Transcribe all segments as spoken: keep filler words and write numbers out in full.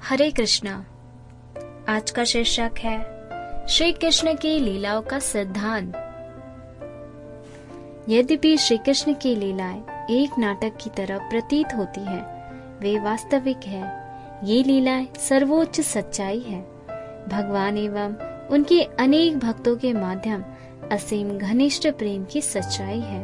हरे कृष्णा। आज का शीर्षक है श्री कृष्ण की लीलाओं का सिद्धांत। यद्यपि श्री कृष्ण की लीलाएं एक नाटक की तरह प्रतीत होती है, वे वास्तविक है। ये लीलाएं सर्वोच्च सच्चाई है। भगवान एवं उनके अनेक भक्तों के माध्यम असीम घनिष्ठ प्रेम की सच्चाई है।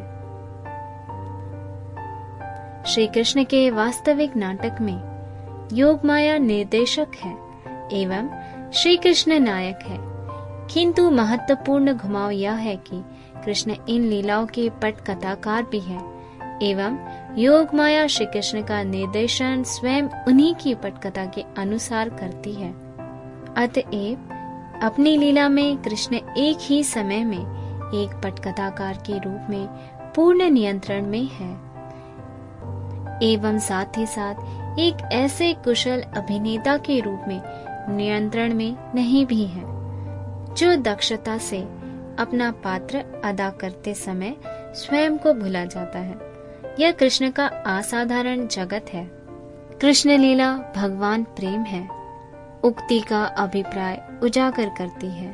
श्री कृष्ण के वास्तविक नाटक में योग माया निर्देशक है एवं श्री कृष्ण नायक है, किंतु महत्वपूर्ण घुमाव यह है कि कृष्ण इन लीलाओं के पटकथाकार भी है एवं योग माया श्री कृष्ण का निर्देशन स्वयं उन्हीं की पटकथा के अनुसार करती है। अतएव अपनी लीला में कृष्ण एक ही समय में एक पटकथाकार के रूप में पूर्ण नियंत्रण में है एवं साथ ही साथ एक ऐसे कुशल अभिनेता के रूप में नियंत्रण में नहीं भी है, जो दक्षता से अपना पात्र अदा करते समय स्वयं को भुला जाता है। यह कृष्ण का असाधारण जगत है। कृष्ण लीला भगवान प्रेम है, उक्ति का अभिप्राय उजागर करती है।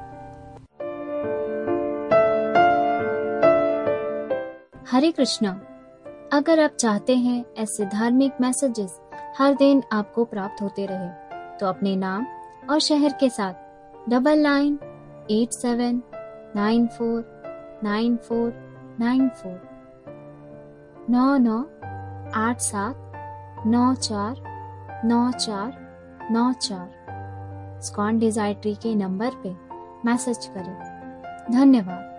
हरे कृष्णा। अगर आप चाहते हैं ऐसे धार्मिक मैसेजेस हर दिन आपको प्राप्त होते रहे, तो अपने नाम और शहर के साथ double nine eight seven nine four nine four nine four नौ नौ आठ सात नौ चार नौ चार नौ चार स्कॉन डिजाइट्री के नंबर पे मैसेज करें। धन्यवाद।